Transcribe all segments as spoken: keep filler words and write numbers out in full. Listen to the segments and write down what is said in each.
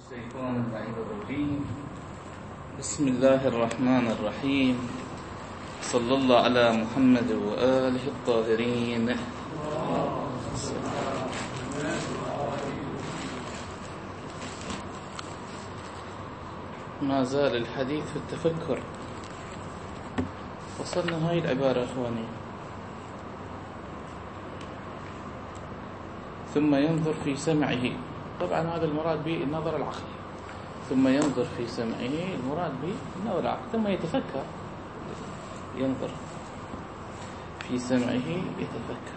الشيطان اللعين الرجيم. بسم الله الرحمن الرحيم. صلى الله على محمد وآله الطاهرين. ما زال الحديث في التفكر. وصلنا هاي العبارة أخواني: ثم ينظر في سمعه. طبعا هذا المراد به النظر العقلي. ثم ينظر في سمعه المراد به النظر العقلي. ثم يتفكر، ينظر في سمعه، يتفكر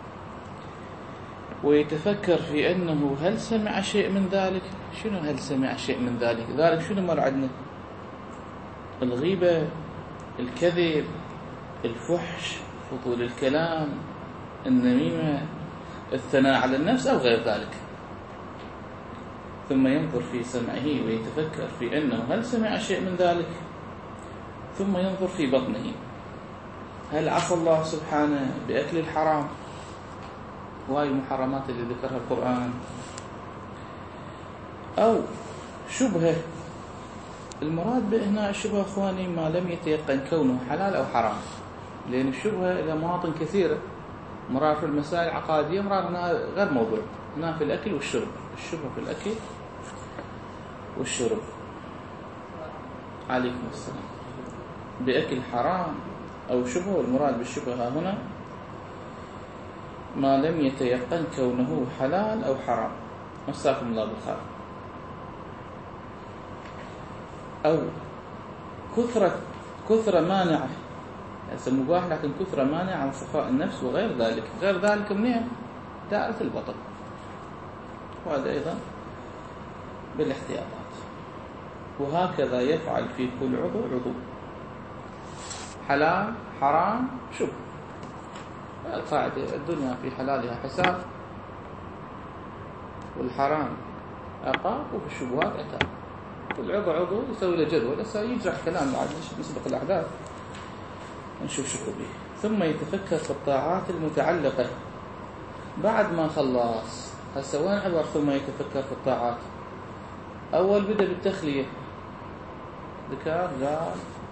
ويتفكر في أنه هل سمع شيء من ذلك. شنو هل سمع شيء من ذلك؟ ذلك شنو مر عندنا؟ الغيبة، الكذب، الفحش، فضول الكلام، النميمة، الثناء على النفس أو غير ذلك. ثم ينظر في سمعه ويتفكر في أنه هل سمع شيء من ذلك. ثم ينظر في بطنه، هل عصى الله سبحانه بأكل الحرام؟ وهي المحرمات اللي ذكرها القرآن. أو شبهة. المراد بهنا الشبهة أخواني ما لم يتيقن كونه حلال أو حرام، لأن الشبهة إلى مواطن كثيرة. مرار في المسائل العقائدية، مرار هنا غير موضوع، هنا في الأكل والشرب. الشبهة في الأكل والشرب. عليكم السلام. بأكل حرام أو شبهة. والمراد بالشبهة هنا ما لم يتيقن كونه حلال أو حرام. مساكم الله بالخير. أو كثرة كثرة مانعة، هسه مباح لكن كثرة مانعة عن صفاء النفس وغير ذلك. غير ذلك منين؟ دائرة البطن. وهذا أيضا بالاحتياطات. وهكذا يفعل في كل عضو عضو. حلال، حرام، شبه. القاعدة: الدنيا في حلالها حساب، والحرام عقاب، وفي الشبهات عتاب. كل عضو عضو يسوي له جدول. هسه يجرح كلام بعد نسبق الأحداث نشوف شو به. ثم يتفكر في الطاعات المتعلقة. بعد ما خلص هسه وين عبر ثم يتفكر في الطاعات؟ أول بدأ بالتخلية، ذكر قال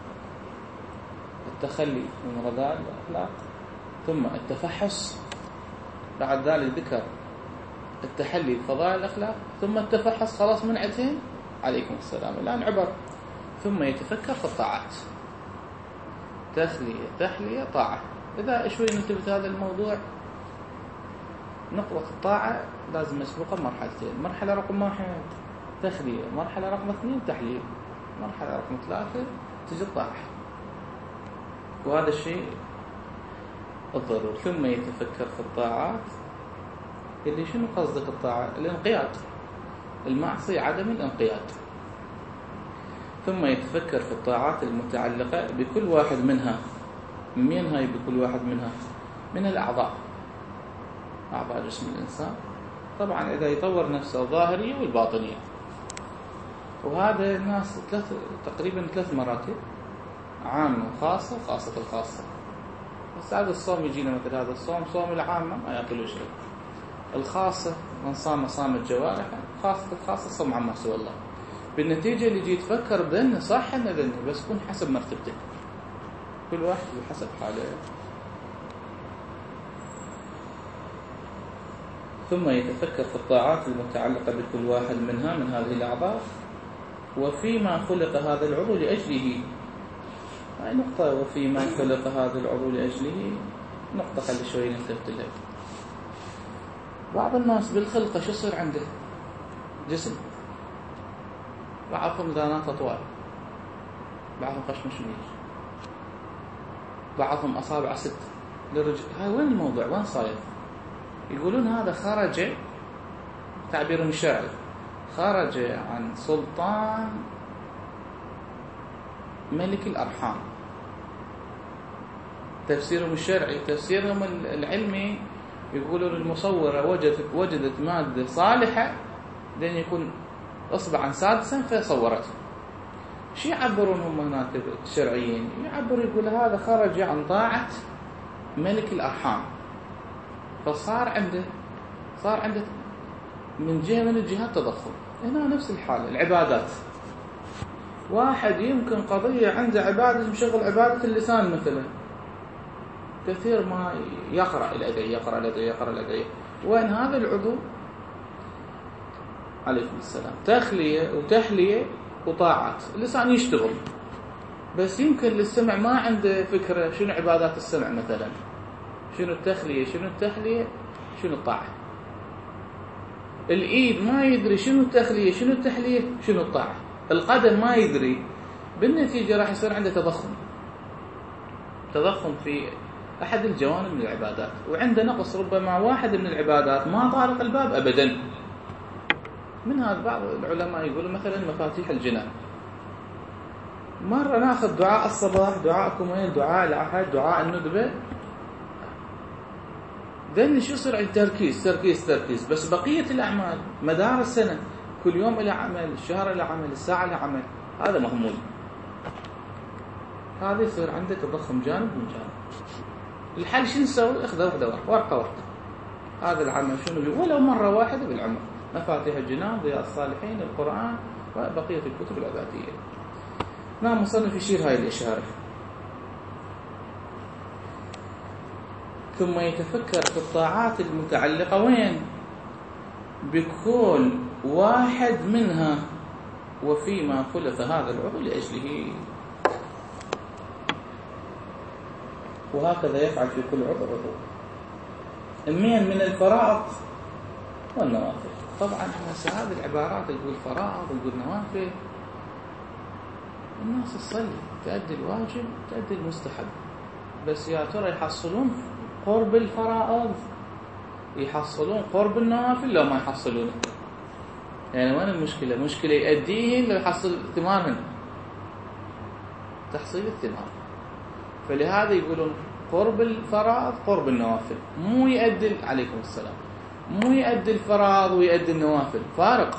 التخلي من رذائل الأخلاق. ثم التفحص. بعد ذلك ذكر التحلي بفضائل الأخلاق. ثم التفحص. خلاص من عتين. عليكم السلام. الآن عبر ثم يتفكر في الطاعات. تخلية، تحلية، طاعة. إذا شوي ننتبه هذا الموضوع، نقطة الطاعة لازم مسبوقة مرحلتين. مرحلة رقم واحد تخلية، مرحلة رقم اثنين تحلية، مرحلة رقم ثلاثة تجي الطاعة. وهذا الشيء الضروري. ثم يتفكر في الطاعات اللي شنو قصدك الطاعة؟ الانقياد. المعصية عدم الانقياد. ثم يتفكر في الطاعات المتعلقة بكل واحد منها. من هاي بكل واحد منها؟ من الأعضاء، أعضاء جسم الإنسان. طبعا إذا يطور نفسه الظاهرية والباطنية. وهذا الناس ثلاث تقريبا ثلاث مراتب: عامة وخاصة وخاصة الخاصة. بس هذا الصوم يجينا مثل هذا الصوم، صوم العامة ما يأكل ويشرب. الخاصة من صام صام الجوارح. خاصة الخاصة صوم عما سوى الله. بالنتيجة اللي يجي يتفكر بأنه صح انه ذنه، بس يكون حسب مرتبته. كل واحد بحسب حاله. ثم يتفكر في الطاعات المتعلقة بكل واحد منها من هذه الأعضاء، وفيما خلق هذا العضو لأجله. هاي نقطة: وفيما خلق هذا العضو لأجله. نقطة خلي شوي نلتفت لها. بعض الناس بالخلقة شو يصير عنده؟ جسم. بعضهم ذانات أطوال، بعضهم قشمشمير، بعضهم أصابع ست للرجل. هاي وين الموضوع؟ وين صاير؟ يقولون هذا خرج، تعبير شرعي، خرج عن سلطان ملك الأرحام. تفسيرهم الشرعي. تفسيرهم العلمي يقولون المصورة وجدت وجدت مادة صالحة لأن يكون أصبعا سادسا فصورته. شو يعبرون هم هناك الشرعيين؟ يعبروا يقول هذا خرج عن طاعة ملك الأرحام، فصار عنده صار عنده من جهة من الجهات تضخم. هنا نفس الحالة. العبادات، واحد يمكن قضية عنده عبادة مشغل عبادة اللسان مثلا، كثير ما يقرأ الأدعية يقرأ الأدعية يقرأ الأدعية، وين هذا العضو عليكم السلام تخلية وتحلية وطاعات، اللسان يشتغل بس يمكن للسمع ما عنده فكرة شنو عبادات السمع مثلا، شنو التخلية شنو التحلية شنو الطاعة. الإيد ما يدري شنو التخلية شنو التحلية شنو الطاعة. القدم ما يدري، بالنتيجة راح يصير عنده تضخم تضخم في أحد الجوانب من العبادات، وعنده نقص ربما واحد من العبادات ما طارق الباب أبدا. من هذا بعض العلماء يقولوا مثلا مفاتيح الجنان، مرة ناخذ دعاء الصباح، دعاء كميل، دعاء العهد، دعاء الندبة، ذن شو يصير عند تركيز تركيز تركيز. بس بقية الأعمال مدار السنة كل يوم إلى عمل، الشهر إلى عمل، الساعة إلى عمل، هذا مهمول. هذا يصير عندك تضخم جانب من جانب. الحل شو نسوي؟ اخذ واحدة ورقة ورقة ورقة، هذا العمل شنو بي ولو مرة واحدة بالعمر، مفاتيح الجنان، ضياء الصالحين، القرآن، وبقية الكتب العبادية. نعم مصنف يشير هاي الإشارة. ثم يتفكر في الطاعات المتعلقة وين؟ بكل واحد منها وفيما خلق هذا العضو لأجله، وهكذا يفعل في كل عضو عضو. المين من الفرائض والنوافل. طبعا هذه العبارات يقول فرائض ويقول نوافل، الناس تصلي تأدي الواجب تأدي المستحب، بس يا ترى يحصلون قرب الفرائض، يحصلون قرب النوافل لو ما يحصلون؟ يعني وين المشكلة؟ مشكلة يأديهن لو يحصل ثمارهن، تحصيل الثمار. فلهذا يقولون قرب الفرائض قرب النوافل، مو يؤدي عليكم السلام مو يؤدي الفرائض ويؤدي النوافل، فارق.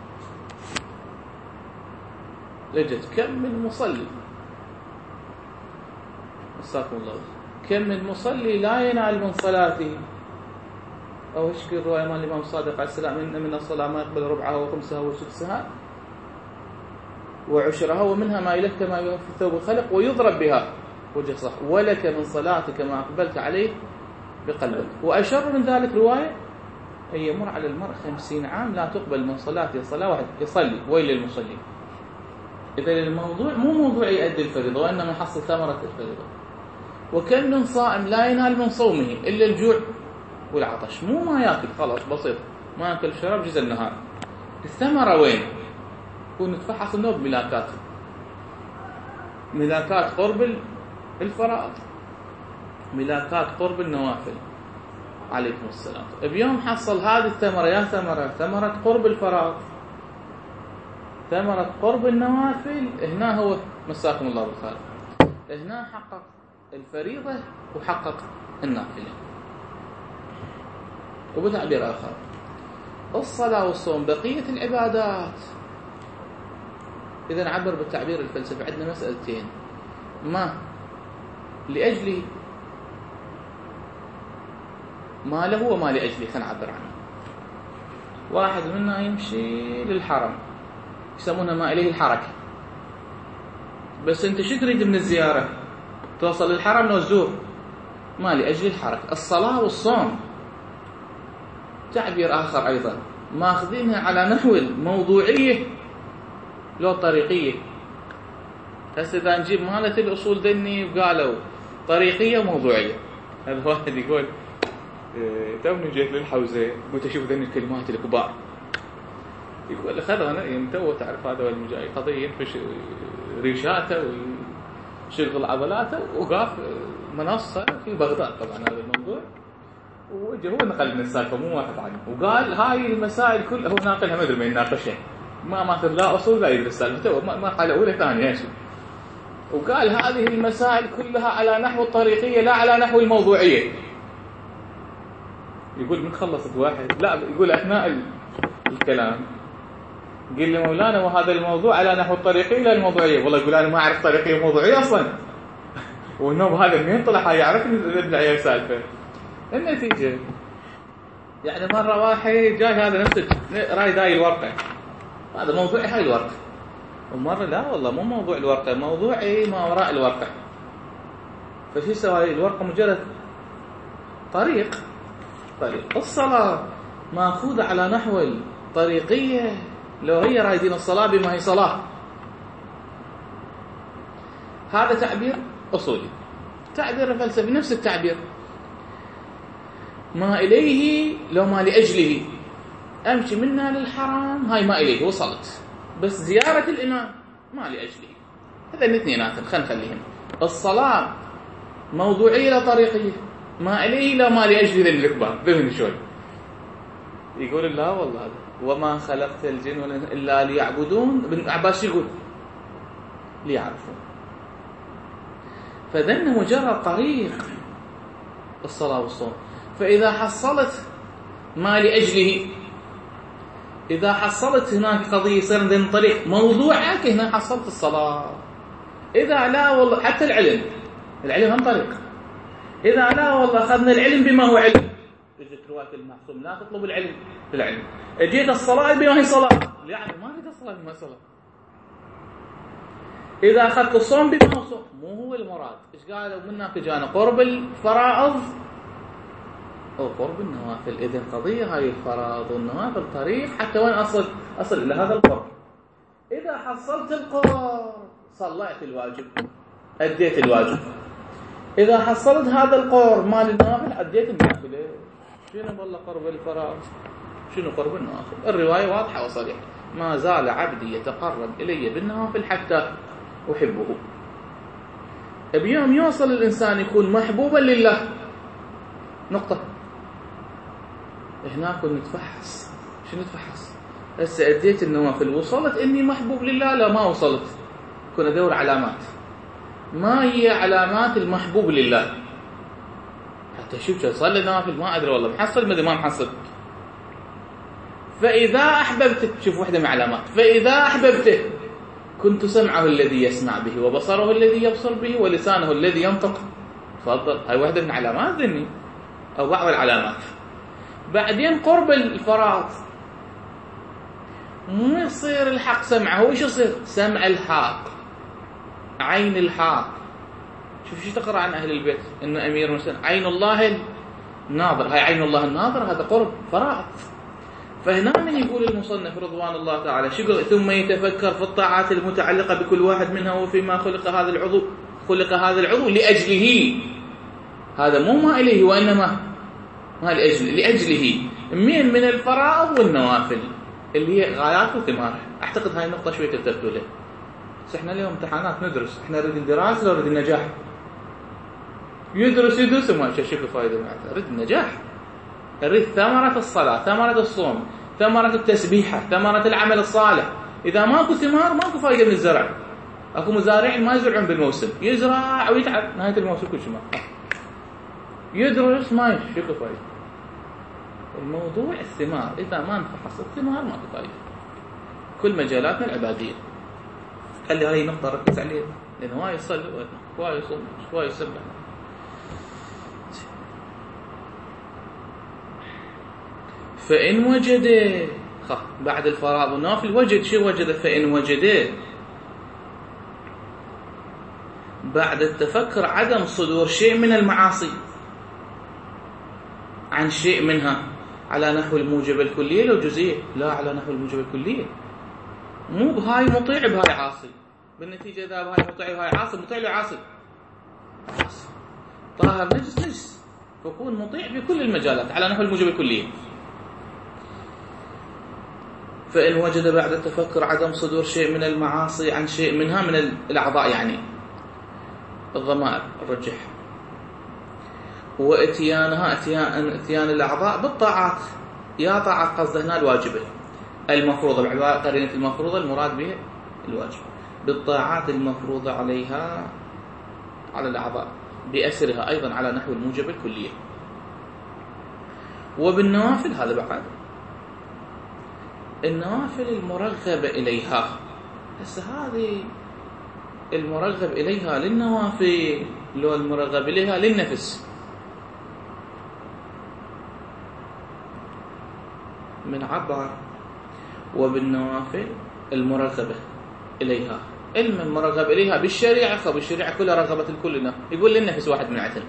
لجت كم من مصلي مساكم الله، كم من مصلي لا ينال من صلاته، أو يشكي الرواية مال الإمام الصادق عليه السلام إن من الصلاة ما يقبل ربعها وخمسها وسدسها وعشرها ومنها ما يلك ما يوفي ثوب الخلق ويضرب بها وجه صح، ولك من صلاتك ما أقبلت عليه بقلبك. وأشر من ذلك رواية أن يمر على المرء خمسين عام لا تقبل من صلاته صلاة واحد يصلي، ويل للمصلين. إذا الموضوع مو موضوع يؤدي الفريضة وإنما يحصل ثمرة الفريضة. وكم من صائم لا ينال من صومه إلا الجوع والعطش، مو ما يأكل خلاص بسيط، ما يأكل شراب جزء النهار. الثمرة وين؟ يكون نتفحص النوب ملاكات ملاكات قرب الفرائض، ملاكات قرب النوافل عليكم السلام. بيوم حصل هذه الثمرة، يا ثمرة ثمرة قرب الفرائض ثمرة قرب النوافل، هنا هو مساكم الله بالخير، هنا حقق الفريضة وحقق النافلة. وبتعبير آخر الصلاة والصوم بقية العبادات. إذا نعبر بالتعبير الفلسفي عندنا مسألتين، ما لأجله ما له وما لأجله، خلينا نعبر عنه. واحد منا يمشي للحرم يسمونها ما إليه الحركة، بس أنت شو تريد من الزيارة؟ توصل للحرم لو تزور، ما لأجل الحركة. الصلاة والصوم تعبير آخر أيضا، ماخذينها على نحو الموضوعية لو طريقية. هسه إذا نجيب مالة الأصول دني وقالوا طريقية وموضوعية، هذا واحد يقول اه توني جيت للحوزة قلت أشوف ذني الكلمات الكبار، يقول خذوا أنا ينتوى تعرف هذا والمجاي قضية ينفش ريشاته ويشغل عضلاته، وقاف منصة في بغداد طبعا هذا الموضوع، وجه هو نقل من السالفة مو واحد عنه، وقال هاي المسائل كلها هو ناقلها ما أدري ما يناقشها، ما ماخذ لا أصول لا يدرس السالفة، ما ما حالة أولى ثانية شيء، وقال هذه المسائل كلها على نحو الطريقية لا على نحو الموضوعية. يقول من خلصت واحد لا يقول أثناء الكلام قل لي مولانا وهذا الموضوع على نحو الطريقية لا الموضوعية، والله يقول أنا ما أعرف طريقية وموضوعية أصلا، والنوب هذا منين طلع يعرفني ابن عيال سالفة. النتيجة يعني مرة واحد جاي هذا نفس راي داي الورقة هذا موضوعي هاي الورقة. ومرة لا والله مو موضوع الورقة، موضوعي ما وراء الورقة. فشو سوى الورقة؟ مجرد طريق طريق الصلاة ماخوذة على نحو الطريقية، لو هي رايدين الصلاة بما هي صلاة. هذا تعبير أصولي. تعبير فلسفي نفس التعبير، ما إليه لو ما لأجله. أمشي منها للحرام، هاي ما إليه وصلت، بس زيارة الإمام ما لأجله. هذا الاثنينات خلينا نخليهم. الصلاة موضوعية لا طريقية، ما إليه لو ما لأجله للكبار. ذهن شوي يقول لا والله هذا وما خلقت الجن إلا ليعبدون. ابن عباس يقول ليعرفون. فذن مجرد طريق الصلاة والصوم. فإذا حصلت ما لأجله، إذا حصلت هناك قضية يصير عندنا طريق موضوعك، هنا حصلت الصلاة. إذا لا والله حتى العلم، العلم هم طريق. إذا لا والله أخذنا العلم بما هو علم، اجت رواية المعصوم لا تطلب العلم بالعلم. اجيت الصلاة بما هي صلاة، يعني ما أريد الصلاة بما هي صلاة. إذا أخذت الصوم بما هو صوم، مو هو المراد. إيش قالوا منك جانا قرب الفرائض أو قرب النوافل. إذن قضية هاي الفرائض والنوافل طريق حتى وين أصل أصل إلى هذا القرب. إذا حصلت القرب صليت الواجب، أديت الواجب. إذا حصلت هذا القرب مال النوافل أديت النافلة. شنو والله قرب الفرائض؟ شنو قرب النوافل؟ الرواية واضحة وصريحة. ما زال عبدي يتقرب إلي بالنوافل حتى أحبه. بيوم يوصل الإنسان يكون محبوبا لله، نقطة. هناك نتفحص. شنو نتفحص؟ هسه أديت النوافل، وصلت إني محبوب لله؟ لا ما وصلت. كنا أدور علامات. ما هي علامات المحبوب لله؟ حتى شوف شو صلي النوافل ما أدري والله محصل ماذا ما محصل. فإذا أحببته، شوف واحدة من علامات، فإذا أحببته كنت سمعه الذي يسمع به، وبصره الذي يبصر به، ولسانه الذي ينطق. تفضل، هاي واحدة من علامات ذني أو بعض العلامات. بعدين قرب الفرائض مو يصير الحق سمعه، هو ايش يصير؟ سمع الحق، عين الحق. شوف شو تقرأ عن أهل البيت إنه أمير المسلمين عين الله الناظر. هاي عين الله الناظر، هذا قرب فرائض. فهنا من يقول المصنف رضوان الله تعالى شو يقول؟ ثم يتفكر في الطاعات المتعلقة بكل واحد منها، وفيما خلق هذا العضو خلق هذا العضو لأجله. هذا مو ما إليه وإنما ما لأجل لأجله. من من الفرائض والنوافل اللي هي غايات وثمار. أعتقد هاي النقطة شوية تلتفتوا له. بس إحنا اليوم امتحانات ندرس، إحنا نريد الدراسة ولا نريد النجاح؟ يدرس يدرس وما شكل فائدة معه. نريد النجاح، نريد ثمرة الصلاة، ثمرة الصوم، ثمرة التسبيحة، ثمرة العمل الصالح. إذا ماكو ثمار ماكو فائدة من الزرع. أكو مزارعين ما يزرعون بالموسم، يزرع ويتعب نهاية الموسم كل شيء ما يدرس ما شكل فائدة. الموضوع الثمار، إذا ما نفحص الثمار ماكو فائدة. كل مجالاتنا العبادية. خلي هاي نقطة ركز عليها، لأن هواي يصلي هواي يصوم هواي يسبح. فإن وجد بعد الفرائض والنوافل وجد شو وجد؟ فإن وجد بعد التفكر عدم صدور شيء من المعاصي عن شيء منها على نحو الموجب الكلية لو جزئية، لا على نحو الموجب الكلية. مو بهاي مطيع بهاي عاصي، بالنتيجة إذا بهاي مطيع بهاي عاصي، مطيع له عاصي طاهر نجس نجس، فكون مطيع بكل المجالات على نحو الموجب الكلية. فإن وجد بعد التفكر عدم صدور شيء من المعاصي عن شيء منها من الأعضاء، يعني الضمائر الرجح، واتيانها اتيان اتيان الأعضاء بالطاعات. يا طاعات قصده هنا الواجبة المفروضة، بعبارة قرينة المفروضة المراد به الواجب، بالطاعات المفروضة عليها على الأعضاء بأسرها أيضا على نحو الموجب الكلية. وبالنوافل هذا بعد النوافل المرغب إليها. هسه هذه المرغب إليها للنوافل لو المرغب إليها للنفس. من عبر وبالنوافل المرغبة إليها، علم المرغب إليها بالشريعة، فبالشريعة كلها رغبت الكل. يقول للنفس واحد من عتل،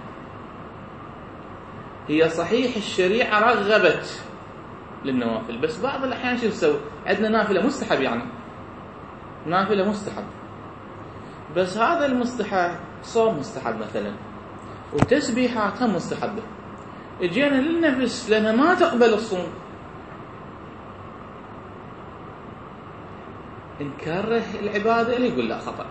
هي صحيح الشريعة رغبت للنوافل، بس بعض الأحيان شو نسوي؟ عندنا نافلة مستحب، يعني نافلة مستحب، بس هذا المستحب صوم مستحب مثلا، وتسبيحات هم مستحبة، اجينا للنفس لأنها ما تقبل الصوم، نكره العبادة اللي يقول لا خطأ.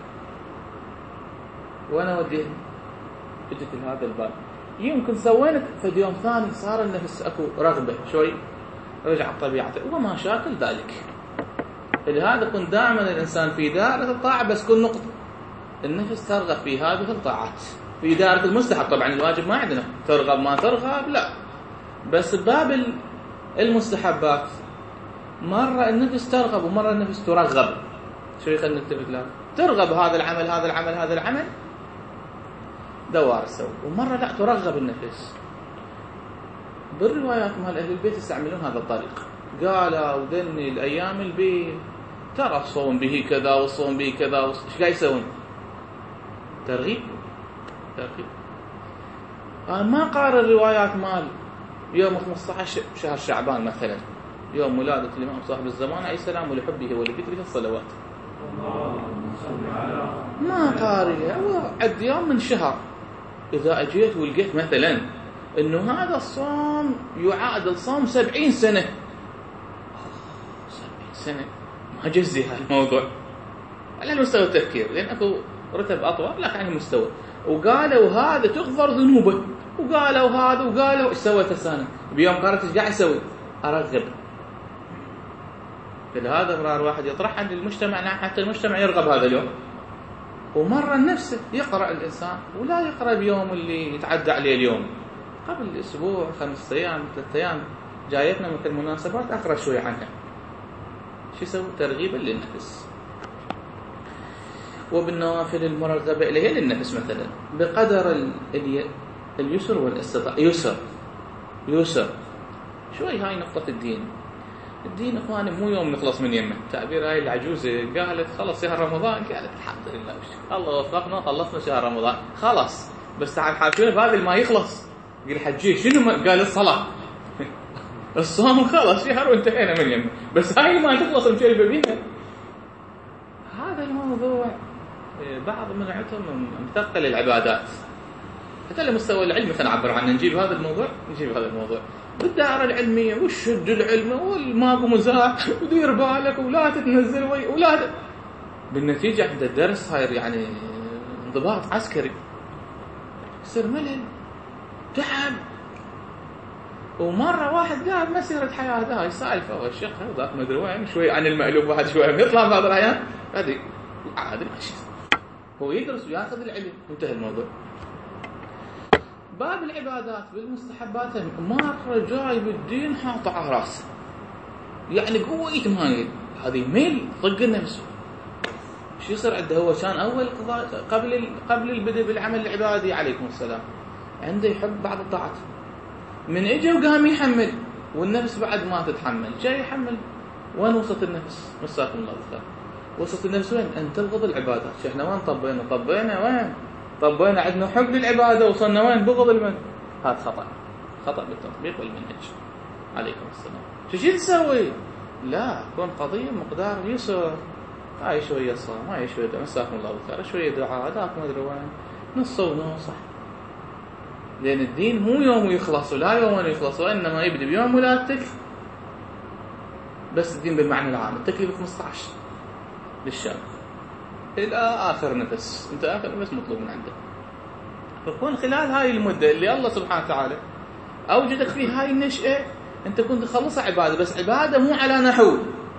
وأنا ودي جيت لهذا الباب، يمكن سوينا في يوم ثاني صار النفس أكو رغبة شوي، رجع طبيعته ومشاكل ذلك. لهذا كن دائما الإنسان في دائرة الطاعة، بس كل نقطة النفس ترغب في هذه الطاعات، في دائرة المستحب. طبعا الواجب ما عندنا ترغب ما ترغب، لا، بس باب المستحبات مرة النفس ترغب ومرة النفس ترغب. شو يخلينا نلتفت له؟ ترغب هذا العمل هذا العمل هذا العمل دوار السوء، ومرة لا ترغب النفس. بالروايات مال أهل البيت يستعملون هذا الطريق، قالوا ذني الأيام البيت ترى الصوم به كذا والصوم به كذا، ايش قاعد يسوون؟ ترغيب ترغيب. أنا ما قارن الروايات مال يوم خمسة عشر شهر شعبان مثلا، يوم ولادة الإمام صاحب الزمان عليه السلام ولحبه ولذكره الصلوات، ما قارئ. هو عد يوم من شهر، إذا أجيت ولقيت مثلا إنه هذا الصوم يعادل صوم سبعين سنة، سبعين سنة ما جزي هالموضوع على مستوى التفكير، لأن أكو رتب أطول لكن على مستوى. وقالوا هذا تغفر ذنوبه، وقالوا هذا، وقالوا إيش سويت السنة بيوم قررت إيش قاعد أسوي؟ أرغب. فلهذا مرار واحد يطرح عند المجتمع، حتى المجتمع يرغب هذا اليوم. ومرة نفسه يقرأ الإنسان ولا يقرأ بيوم اللي يتعدى عليه اليوم، قبل أسبوع خمسة أيام ثلاثة أيام جايتنا مثل مناسبات أقرأ شوي عنها. شو يسوي؟ ترغيبا للنفس. وبالنوافل المرغبة إليها للنفس مثلا بقدر اليسر والاستطاعة. يسر يسر شوي. هاي نقطة الدين. الدين اخواني مو يوم نخلص من يمه. تعبير هاي العجوزه قالت خلص شهر رمضان، قالت الحمد لله الله وفقنا خلصنا شهر رمضان خلاص، بس تعال حاكينا بهذا ما يخلص. قال حجي شنو؟ قال الصلاه الصوم خلص شهر وانتهينا من يمه، بس هاي ما تخلص مشربه بيها. هذا الموضوع بعض من عتم مثقل العبادات حتى لمستوى العلم. مثلا نعبر عنه، نجيب هذا الموضوع نجيب هذا الموضوع بالدائرة العلمية والشد العلم والماكو مزاح ودير بالك ولا تتنزل وي ولا ت... بالنتيجة عند الدرس صاير يعني انضباط عسكري، يصير ملل تعب. ومرة واحد قاعد مسيرة حياة هاي سالفة والشيخ هذاك ما ادري وين شوي عن المألوف بعد شوي يطلع بعض الأحيان هذه عادي ماشي، هو يدرس وياخذ العلم وانتهى الموضوع. باب العبادات بالمستحبات مرة جاي بالدين حاطة على راسه، يعني قوة تمايل هذه ميل طق النفس. شو يصير عنده؟ هو كان أول قبل قبل البدء بالعمل العبادي عليكم السلام عنده يحب بعض الطاعات، من اجى وقام يحمل والنفس بعد ما تتحمل جاي يحمل. وين وصلت النفس؟ مساكم الله بالخير. وصلت النفس وين؟ أن تبغض العبادات. احنا وين طبينا؟ طبينا وين؟ طبينا عندنا حب للعبادة، وصلنا وين؟ بغض المن. هذا خطأ، خطأ بالتطبيق والمنهج عليكم السلام. شو شي تسوي؟ لا، كون قضية مقدار يسر، هاي شوية صوم، هاي شوية دعاء، مساكم الله بالخير، شوية دعاء، ذاك ما أدري وين، نص ونص. لأن الدين مو يوم يخلص ولا يوم يخلص، وإنما يبدأ بيوم ولادتك. بس الدين بالمعنى العام، التكليف خمسة عشر للشاب إلى آخر نفس، أنت آخر نفس مطلوب من عندك. فكون خلال هاي المدة اللي الله سبحانه وتعالى أوجدك فيه هاي النشأة، أنت كنت تخلصها عبادة، بس عبادة مو على نحو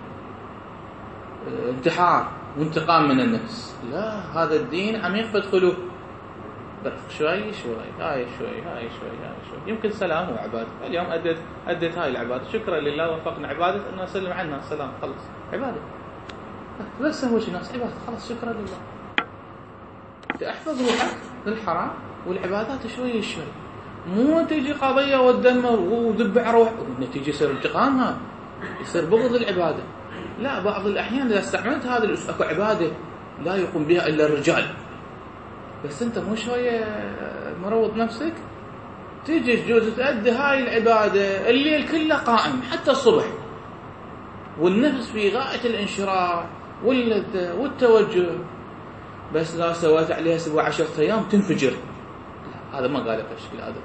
انتحار وانتقام من النفس، لا، هذا الدين عميق فادخلوه شوي شوي، هاي شوي هاي شوي هاي شوي، يمكن سلام وعبادة. اليوم أديت أديت هاي العبادة، شكرا لله وفقنا عبادة أنه أسلم عنها السلام، خلص عبادة، بس هو شي ناس عبادة، خلص شكرا لله. تحفظ روحك للحرام والعبادات شوي شوي، مو تيجي قضية وتدمر ودبع روح، النتيجة يصير انتقامها، يصير بغض العبادة. لا، بعض الأحيان إذا استعملت هذا الأسلوب أكو عبادة لا يقوم بها إلا الرجال، بس أنت مو شوية مروض نفسك، تيجي تجوز تأدي هاي العبادة الليل كله قائم حتى الصبح، والنفس في غاية الانشراح واللذة والتوجه، بس لا سويت عليها سبع عشرة أيام تنفجر. هذا ما قالك الشكل هذا.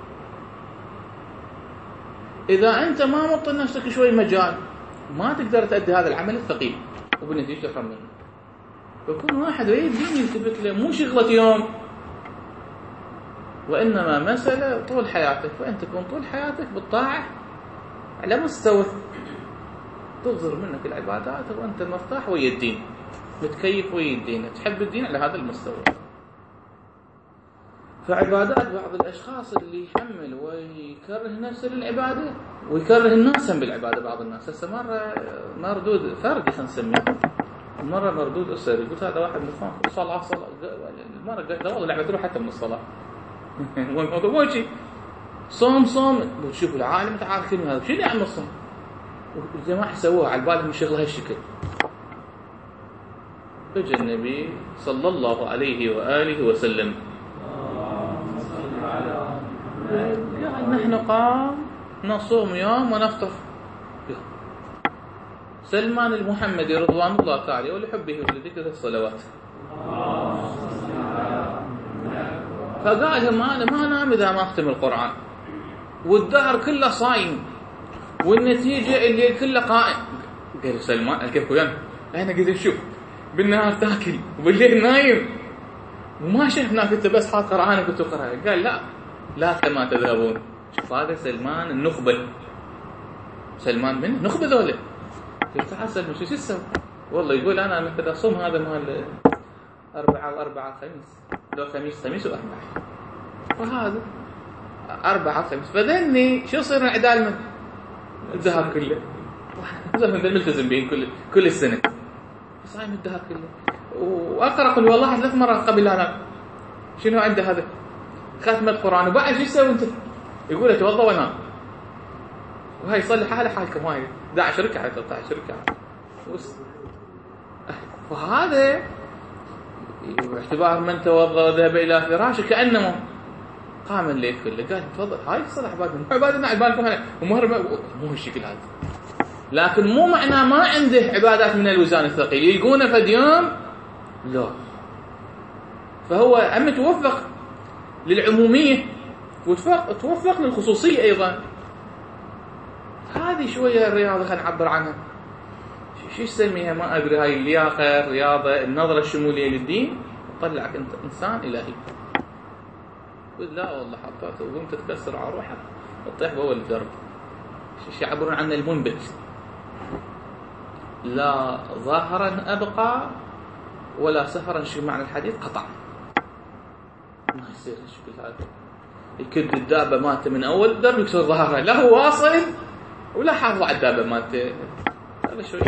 إذا أنت ما مطل نفسك شوي مجال ما تقدر تأدي هذا العمل الثقيل وبالنتيجة تخرب منه. فكل واحد يريد يثبت له مو شغلة يوم، وإنما مسألة طول حياتك، فأنت تكون طول حياتك بالطاعة على مستوى تظهر منك العبادات وأنت مرتاح ويا الدين، متكيف ويا الدين، تحب الدين على هذا المستوى. فعبادات بعض الأشخاص اللي يحمل ويكره نفسه للعبادة ويكره الناس بالعبادة. بعض الناس هسه مرة مردود فردي خلينا نسميه، مرة مردود أسري، قلت هذا واحد من الإخوان صلاة صلاة، مرة قلت له والله لعبت له حتى من الصلاة مو شيء صوم صوم، وتشوف العالم تعال كلمة هذا شنو يعمل الصوم، والجماعة سووها على بالهم شغله هالشكل. فجأة النبي صلى الله عليه وآله وسلم قال نحن قام نصوم يوم ونفطر. سلمان المحمدي رضوان الله تعالى ولحبه ولذكره الصلوات فقال لهم أنا ما أنام إذا ما أختم القرآن، والدهر كله صايم، والنتيجة الليل كله قائم. قال سلمان كيف ويانا؟ أنا قلت نشوف بالنهار تاكل وبالليل نايم وما شفناك أنت بس حاط قرآنك وتقرأ. قال لا لا كما تذهبون. شوف هذا سلمان النخبة. سلمان من نخبة ذولا. قلت تعال سلمان شو تسوي؟ والله يقول أنا مثل أصوم هذا مال أربعة وأربعة خميس، لو خميس خميس وأربعة، وهذا أربعة خميس. فذني شو صير عدال من الدهر كله زمن الملتزم بين كل كل السنة صايم الدهر كله، وأقرأ قل والله ثلاث مرات قبل أنا شنو عنده هذا ختم القرآن، وبعد شو يسوي أنت؟ يقول اتوضأ وانام، وهي يصلي حاله حالكم هاي احد عشر ركعة ثلاثة عشر ركعة. وهذا باعتبار من توضأ وذهب إلى فراشه كأنه قام الليل كله. قال تفضل هاي الصلاة عبادة عبادتنا عبادكم هنا ومهر مو هالشكل هذا. لكن مو معناه ما عنده عبادات من الوزان الثقيل يلقونه فد يوم لا. فهو أما توفق للعمومية وتوفق توفق للخصوصية أيضا. هذه شوية الرياضة خلينا نعبر عنها شو يسميها ما أدري، هاي اللياقة الرياضة النظرة الشمولية للدين تطلعك أنت إنسان إلهي. قل لا والله حطيت وقمت تكسر على روحك وتطيح بأول الدرب. شو يعبرون عنه المنبت، لا ظاهرا أبقى ولا سهرا. شو معنى الحديث؟ قطع ما يصير الشكل هذا. يكد الدابة مالته من أول الدرب يكسر ظهرها، لا هو واصل ولا حافظ على الدابة مالته. هذا شوي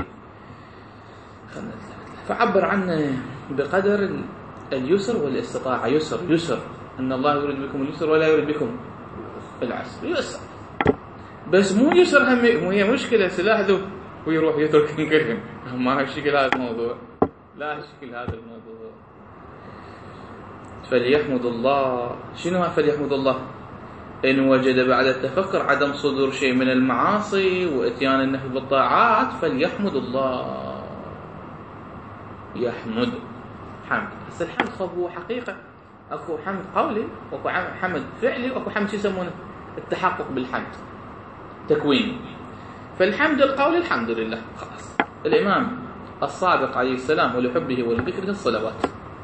فعبر عنه بقدر اليسر والاستطاعة. يسر يسر أن الله يريد بكم اليسر ولا يريد بكم العسر. يسر بس مو يسر هم، مو هي مشكلة سلاح ذو ويروح يترك كلهم. ما هالشكل هذا الموضوع، لا هالشكل هذا الموضوع. فليحمد الله. شنو فليحمد الله؟ إن وجد بعد التفكر عدم صدور شيء من المعاصي وإتيان النفي بالطاعات فليحمد الله. يحمد حمد. بس الحمد هو حقيقة، أكو حمد قولي وأكو حمد فعلي وأكو حمد شو يسمونه التحقق بالحمد تكويني. فالحمد القولي الحمد لله خلاص. الإمام الصادق عليه السلام ولحبه ولذكره الصلوات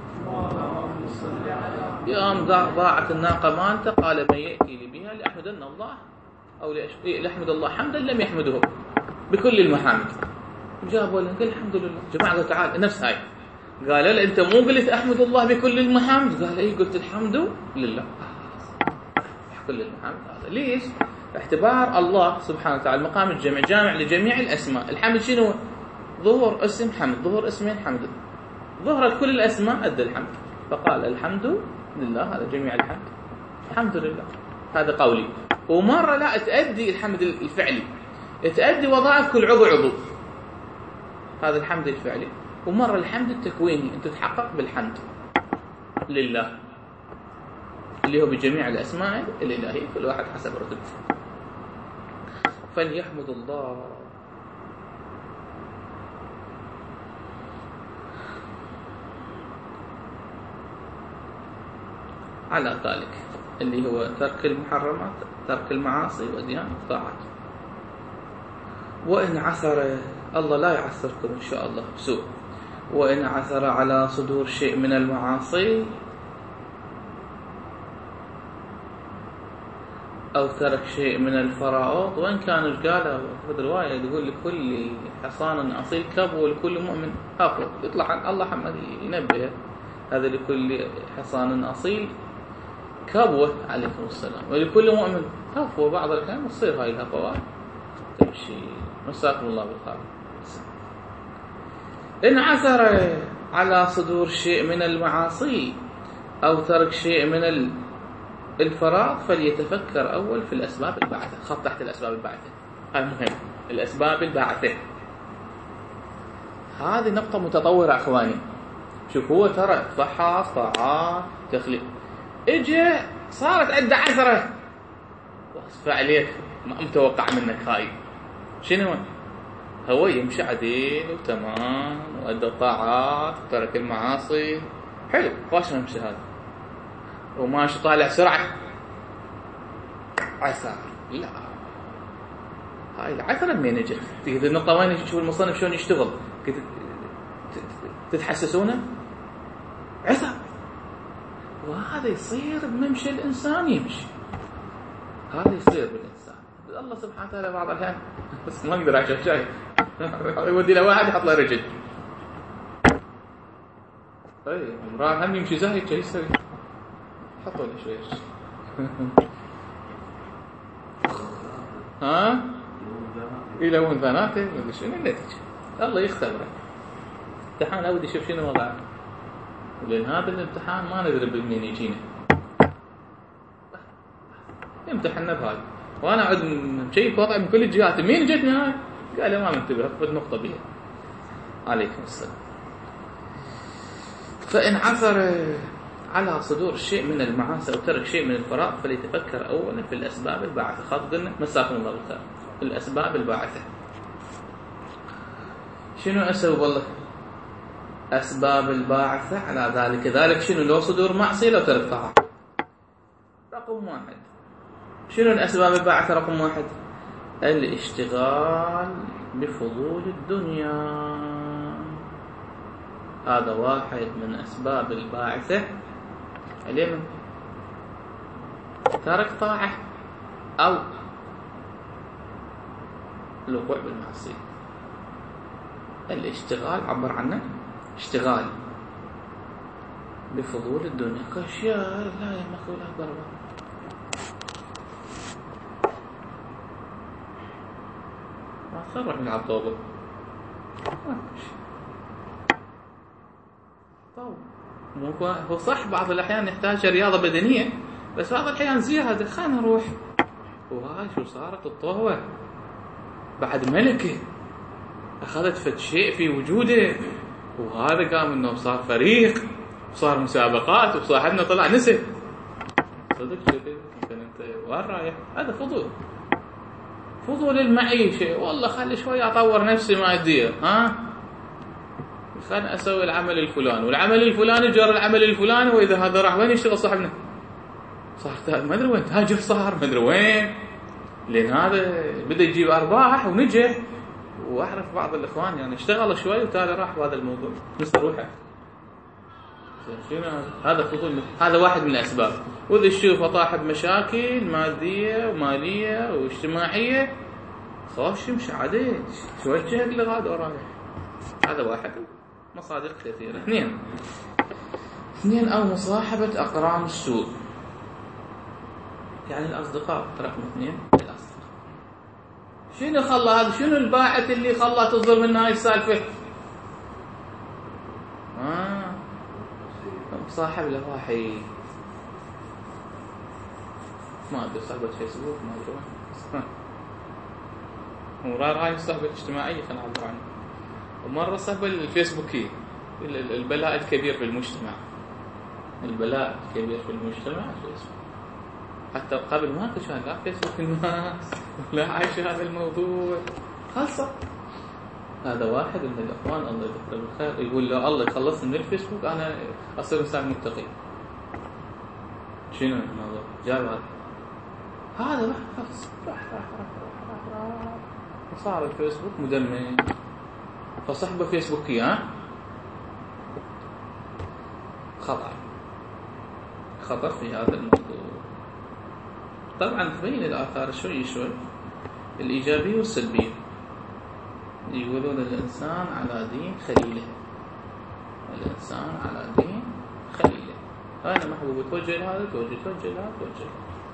يوم ضاعت الناقة مالته قال من يأتي لي بها لأحمدن الله أو لأحمد الله حمدا لم يحمده بكل المحامد. جابوا له قال الحمد لله. جماعة تعال نفس هاي قال لا أنت مو قلت أحمد الله بكل المحامد؟ قال إيه قلت الحمد لله كل المحامد. هذا ليش؟ اعتبار الله سبحانه وتعالى مقام الجمع جامع لجميع الأسماء. الحمد شنو؟ ظهور اسم حمد، ظهور اسمين حمد، ظهرت كل الأسماء أدى الحمد. فقال الحمد لله هذا جميع الحمد الحمد لله. هذا قولي. ومرة لا تأدي الحمد الفعلي، تأدي وظائف كل عضو عضو. هذا الحمد الفعلي، ومرة الحمد التكويني، أنت تتحقق بالحمد لله اللي هو بجميع الأسماء الإلهية، كل واحد حسب رتبته. فليحمد الله. على ذلك اللي هو ترك المحرمات، ترك المعاصي، وديان الطاعات. وإن عثر، الله لا يعثركم إن شاء الله بسوء، وإن عثر على صدور شيء من المعاصي أو ترك شيء من الفرائض، وإن كان قال في الرواية يقول لكل حصان أصيل كبوة ولكل مؤمن هافو، يطلع الله حمد ينبه هذا لكل حصان أصيل كبوة عليكم السلام، ولكل مؤمن هافو. بعض الأحيان تصير هاي الهفوات تمشي. مساكم الله بالخير. إن عثر على صدور شيء من المعاصي أو ترك شيء من الفرائض فليتفكر أول في الأسباب الباعثة. خط تحت الأسباب الباعثة، هاي مهم. الأسباب الباعثة هذه نقطة متطورة أخواني. شوف هو ترى فحص طاعات تخليق، إجا صارت عنده عثرة وأصفى عليك، ما متوقع منك هاي شنو؟ هو يمشي عديل وتمام وأدى الطاعات وترك المعاصي، حلو خوش نمشي هذا، وماشي طالع سرعة عثر. لا، هاي العثرة من اجت؟ في النقطة وين تشوف المصنف شلون يشتغل، تتحسسونه عثر. وهذا يصير بممشي الإنسان، يمشي هذا يصير بالإنسان. الله سبحانه وتعالى بعض الأحيان بس ما يقدر عشان شاي يودي له واحد يحط له رجل. اي امرأة هم يمشي زاهي شو يسوي؟ حطوا له شوية ها يلون ثاناته ولا شنو النتيجة؟ الله يختبره. امتحان أودي يشوف شنو وضعه، لأن هذا الامتحان ما ندري بمنين يجينا، امتحنا بهاي. وأنا أعد مشيك وضع من كل الجهات، مين جتني هاي؟ قال ما منتبه بالنقطة بيها. عليكم السلام. فإن عثر على صدور شيء من المعاصي أو ترك شيء من الفرائض فليتفكر أولا في الأسباب الباعثة. خاطر قلنا مساكم الله بالخير، الأسباب الباعثة شنو أسباب؟ والله أسباب الباعثة على ذلك. ذلك شنو؟ لو صدور معصية لو ترك طاعة. رقم واحد شنو الأسباب الباعثة؟ رقم واحد الاشتغال بفضول الدنيا، هذا واحد من أسباب الباعثة عليه من ترك طاعة أو الوقوع بالمعصية. الاشتغال عبر عنه اشتغال بفضول الدنيا، كاشياء لا يمخ ولا ضربة. ما صرح من عطوبة طب مو هو صح بعض الأحيان يحتاج رياضة بدنية، بس بعض الأحيان زيادة. خلينا نروح وهاي شو صارت الطهوة بعد ملكة أخذت فد شيء في وجوده، وهذا قام إنه صار فريق وصار مسابقات وصاحبنا طلع نسي. صدق شيء ممكن أنت وين رايح؟ هذا فضول، فضول المعيشة. والله خلي شوية أطور نفسي مادية، ها خلنا أسوي العمل الفلاني والعمل الفلاني جار العمل الفلاني، وإذا هذا راح وين يشتغل صاحبنا؟ صار ما أدري وين تاجر، صار ما أدري وين، لأن هذا بدأ يجيب أرباح ونجح. وأعرف بعض الإخوان يعني اشتغل شوي وتالي راح بهذا الموضوع نص روحه. هذا فضول، هذا واحد من الأسباب. وإذا تشوفه طاح بمشاكل مادية ومالية واجتماعية خوش يمشي عادي، شو وجهك لغاد ورايح. هذا واحد. مصادر كثيرة. اثنين اثنين أو مصاحبة أقران السوء، يعني الأصدقاء. رقم اثنين الأصدقاء. شنو خلى هذا؟ شنو الباعث اللي خلى تصدر من هاي السالفة؟ آه صاحب له واحد ما أدري صاحبة فيسبوك ما أدري وين، وراء هاي الصحبة الاجتماعية خلنا نعبر عنه. ومرة صاحب الفيسبوكي البلاء الكبير في المجتمع، البلاء الكبير في المجتمع الفيسبوك. حتى قبل ما كان لا فيسبوك الناس لا عايش هذا الموضوع خاصة. هذا واحد من الأخوان الله يذكره بالخير يقول له الله يخلصني من الفيسبوك أنا أصير إنسان متقي. شنو الموضوع؟ جاب هذا هذا راح خلاص راح راح راح راح راح وصار الفيسبوك مدمر. فصحبه فيسبوكي ها خطر خطر في هذا الموضوع. طبعا تبين الآثار شوي شوي الإيجابية والسلبية. يقولون الإنسان على دين خليله، الإنسان على دين خليله. أنا محبوب توجه لهذا توجه توجه لهذا توجه.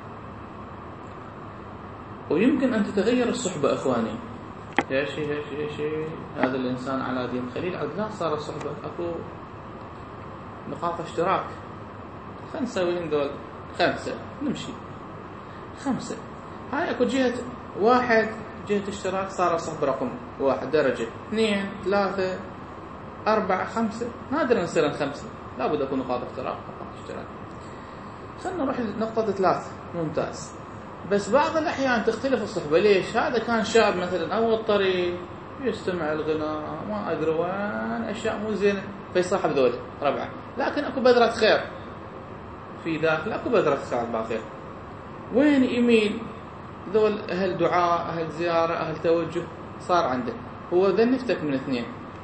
ويمكن أن تتغير الصحبة أخواني. يا شيء يا شيء يا شيء هذا الإنسان على دين خليل عاد لا صار الصحبة أكو نقاط اشتراك. خلنا نسويهم دول خمسة نمشي خمسة. هاي أكو جهة واحد جهة اشتراك صار صحبة رقم واحد درجة اثنين ثلاثة أربعة خمسة نادرا نصير خمسة لابد أكون نقاط اشتراك نقاط اشتراك. خلنا نروح لنقطة ثلاثة ممتاز. بس بعض الأحيان تختلف الصحبة. ليش؟ هذا كان شاب مثلا أول طريق يستمع الغناء ما أدري وين أشياء مو زينة فيصاحب ذول ربعة. لكن أكو بذرة خير في داخل أكو بذرة خير باخر. وين يميل ذول أهل دعاء أهل زيارة أهل توجه صار عنده. هو ذا نفتك من اثنين.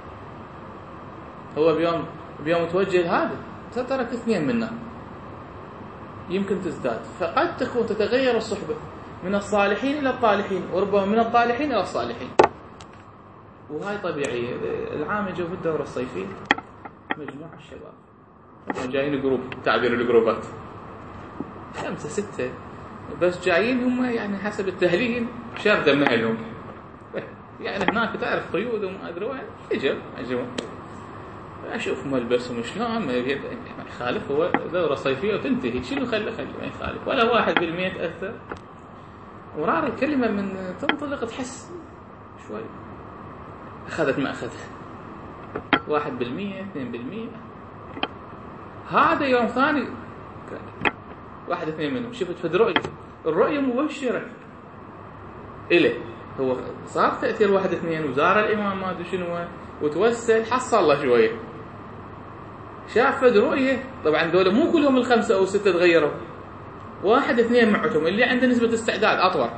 هو بيوم بيوم توجه هذا تترك اثنين منه يمكن تزداد. فقد تكون تتغير الصحبة من الصالحين إلى الطالحين وربما من الطالحين إلى الصالحين. وهاي طبيعية. العام جو في الدورة الصيفية مجموعة الشباب جايين جروب تعبير الجروبات خمسة ستة بس جايين هم يعني حسب التهليل شاردة مهلهم يعني هناك تعرف قيود وما أدري وين إجا أجوا أشوف ملبسهم شلون ما يخالف. هو دورة صيفية وتنتهي شنو خلي خلي ما يخالف ولا واحد بالمية تأثر. ورار الكلمة من تنطلق تحس شوي أخذت ما أخذها واحد بالمية اثنين بالمية. هذا يوم ثاني واحد اثنين منهم شفت فد رؤية الرؤية مبشرة إليه. هو صار تأثير واحد اثنين وزار الإمام ما أدري شنو وتوسل حصل الله شوية شاف فد رؤية. طبعا دول مو كلهم الخمسة أو ستة تغيروا واحد اثنين معتهم اللي عنده نسبة استعداد أطول.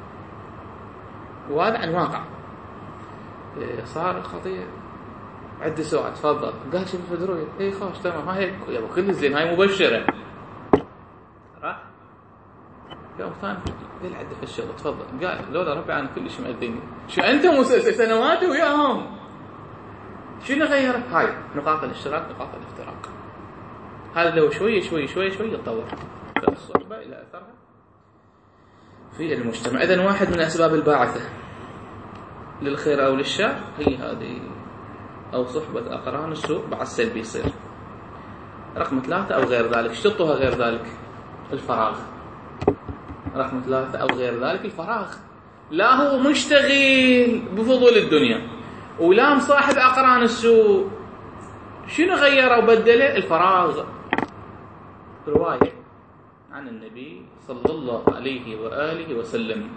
وهذا عن واقع صار الخطية. عندي سؤال تفضل. قال شوف فد رؤية اي خلاص تمام هاي يا ابو كل زين هاي مبشرة. راح يوم ثاني قال عندي في الشغل تفضل. قال لولا ربي أنا كل شيء مأذيني شو أنت مسلسل سنوات وياهم شنو غيرك؟ هاي نقاط الاشتراك نقاط الافتراق. هذا لو شوي شوي شوي شوي يتطور الصحبة إلى أثرها في المجتمع. إذن واحد من أسباب الباعثة للخير أو للشر هي هذه أو صحبة أقران السوء بعد السلبي يصير. رقم ثلاثة أو غير ذلك. شطها غير ذلك الفراغ. رقم ثلاثة أو غير ذلك الفراغ. لا هو مشتغل بفضول الدنيا ولا مصاحب أقران السوء. شنو غيره وبدله؟ الفراغ. رواية عن النبي صلى الله عليه وآله وسلم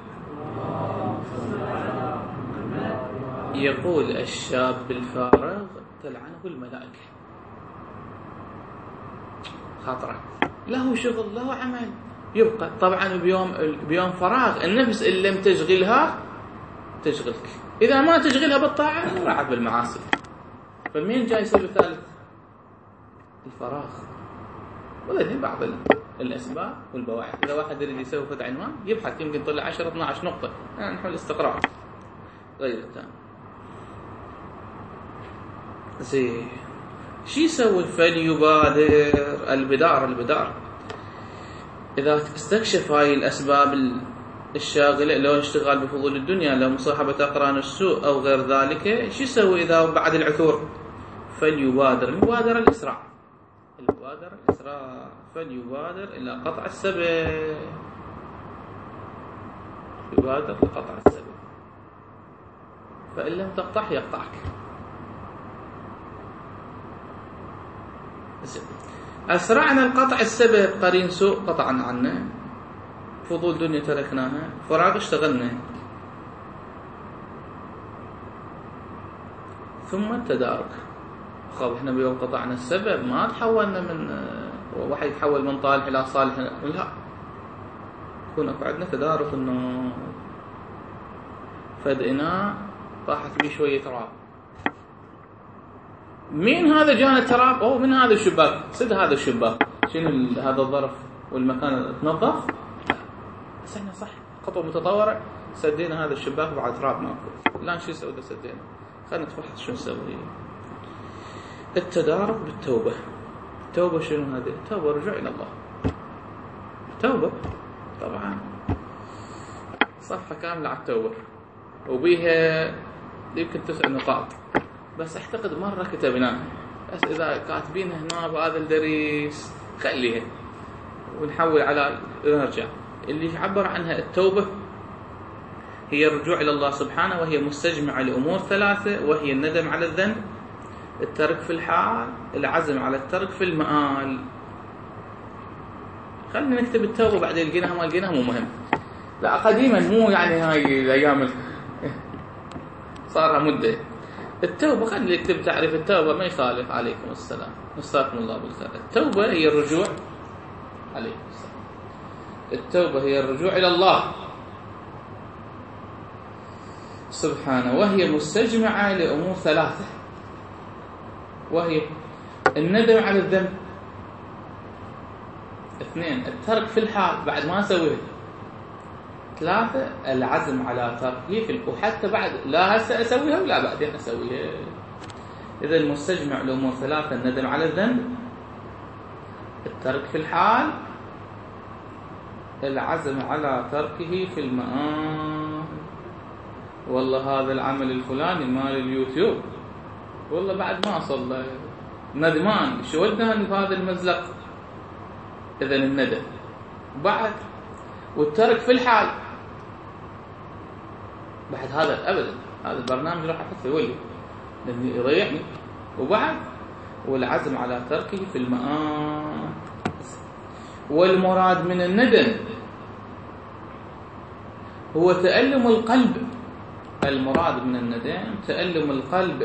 يقول الشاب الفارغ تلعنه الملائكة. خطرة. له شغل له عمل يبقى طبعا بيوم بيوم فراغ النفس إن لم تشغلها تشغلك. إذا ما تشغلها بالطاعة راحت بالمعاصي. فمين جاي يصير الثالث؟ الفراغ. وذي بعض الأسباب والبواعث. إذا واحد يريد يسوي فتح عنوان يبحث يمكن طلع عشرة اثنا عشر نقطة يعني نحن الاستقراء غير التام. زين شي يسوي؟ فليبادر البدار البدار. إذا استكشف هاي الأسباب الشاغلة لو اشتغال بفضول الدنيا لو مصاحبة أقران السوء أو غير ذلك شو يسوي إذا بعد العثور؟ فليبادر. المبادرة الإسراع. المبادرة الإسراع. فليبادر إلى قطع السبب. يبادر لقطع السبب فإن لم تقطع يقطعك. أسرعنا القطع السبب قرين سوء قطعا عنه، فضول دنيا تركناها، فراغ اشتغلنا، ثم التدارك. خب احنا بيوم قطعنا السبب ما تحولنا من واحد يتحول من طالح إلى صالح، لا، يكون عندنا تدارك انه فد إناء طاحت به شوية تراب، مين هذا جانا التراب؟ أو من هذا الشباك، سد هذا الشباك، شنو هذا الظرف والمكان تنظف؟ بس احنا صح خطوة متطورة، سدينا هذا الشباك بعد تراب ماكو، لا شو نسوي؟ سدينا، خلينا نتفحص شو نسوي. التدارك بالتوبة. التوبة شنو هذه؟ التوبة رجوع إلى الله. توبة طبعا صفحة كاملة على التوبة وبيها يمكن تسع نقاط، بس اعتقد مرة كتبناها، بس إذا كاتبينها هنا بهذا الدرس خليها ونحول على نرجع. اللي يعبر عنها التوبة هي الرجوع إلى الله سبحانه، وهي مستجمعة لأمور ثلاثة، وهي الندم على الذنب، الترك في الحال، العزم على الترك في المآل. خلينا نكتب التوبة بعدين لقيناها ما لقيناها مو مهم، لا قديما مو يعني هاي الأيام صارها مدة. التوبة خلينا نكتب تعريف التوبة ما يخالف. عليكم السلام، نستغفر الله بالخير. التوبة هي الرجوع، عليكم السلام، التوبة هي الرجوع إلى الله سبحانه، وهي مستجمعة لأمور ثلاثة، وهي الندم على الذنب، اثنين الترك في الحال بعد ما أسويه، ثلاثة العزم على تركه، وحتى بعد لا هسه أسويها ولا بعدين أسويها. إذا المستجمع لأمور ثلاثة: الندم على الذنب، الترك في الحال، العزم على تركه في المآل. والله هذا العمل الفلاني مال اليوتيوب والله بعد ما أصل ندمان، شو ودنا في هذا المزلق. إذا الندم بعد، والترك في الحال بعد هذا أبدا، هذا البرنامج راح أحطه يولي لأنه يضيعني، وبعد والعزم على تركه في المآل. والمراد من الندم هو تألم القلب، المراد من الندم تألم القلب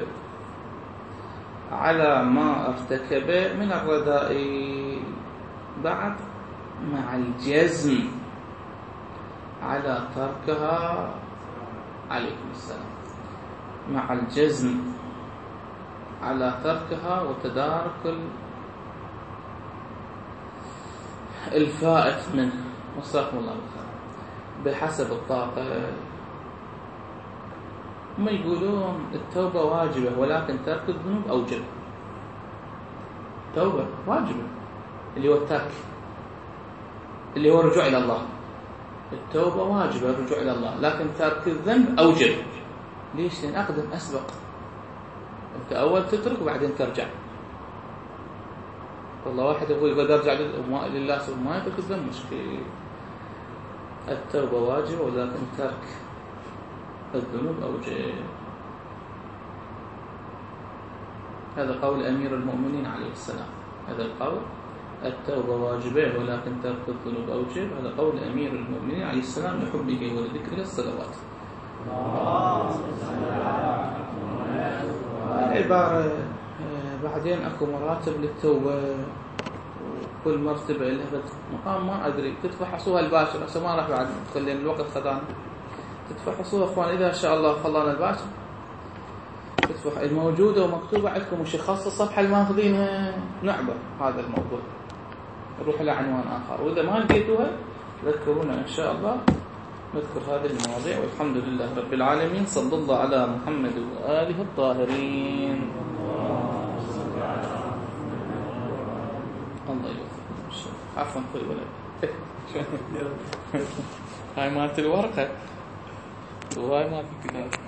على ما ارتكب من الرذائل، بعد مع الجزم على تركها، عليكم السلام، مع الجزم على تركها وتدارك الفائت منه، وصاكم الله بالخير، بحسب الطاقة. هم يقولون التوبة واجبة ولكن ترك الذنوب أوجب. توبة واجبة اللي هو الترك، اللي هو الرجوع إلى الله. التوبة واجبة الرجوع إلى الله، لكن ترك الذنب أوجب. ليش؟ لأن أقدم أسبق، أنت أول تترك وبعدين ترجع. والله واحد يقول يقول أرجع لله سبحانه ما يترك الذنب، مشكلة. التوبة واجبة ولكن ترك الذنوب أوجب. هذا قول أمير المؤمنين عليه السلام، هذا القول التوبة واجبة ولكن ترك الذنوب أوجب، هذا قول أمير المؤمنين عليه السلام لحبه ولذكره الصلوات. العبارة بعدين أكو مراتب للتوبة، وكل مرتبة لها مقام ما أدري، تتفحصوها الباشر، هسه ما راح بعد ندخل لأن الوقت خدانا. تتفحصوها أخوان إذا شاء الله خلانا الباشر، تتفح الموجودة ومكتوبة عندكم وشخص الصفحة الماخذينها نعبر هذا الموضوع، نروح إلى عنوان آخر، وإذا ما لقيتوها ذكرونا إن شاء الله نذكر هذه المواضيع. والحمد لله رب العالمين، صلى الله على محمد وآله الطاهرين. الله يوفقك. عفوا خذ ولد. هاي مالت الورقة وهاي مالت الكتاب.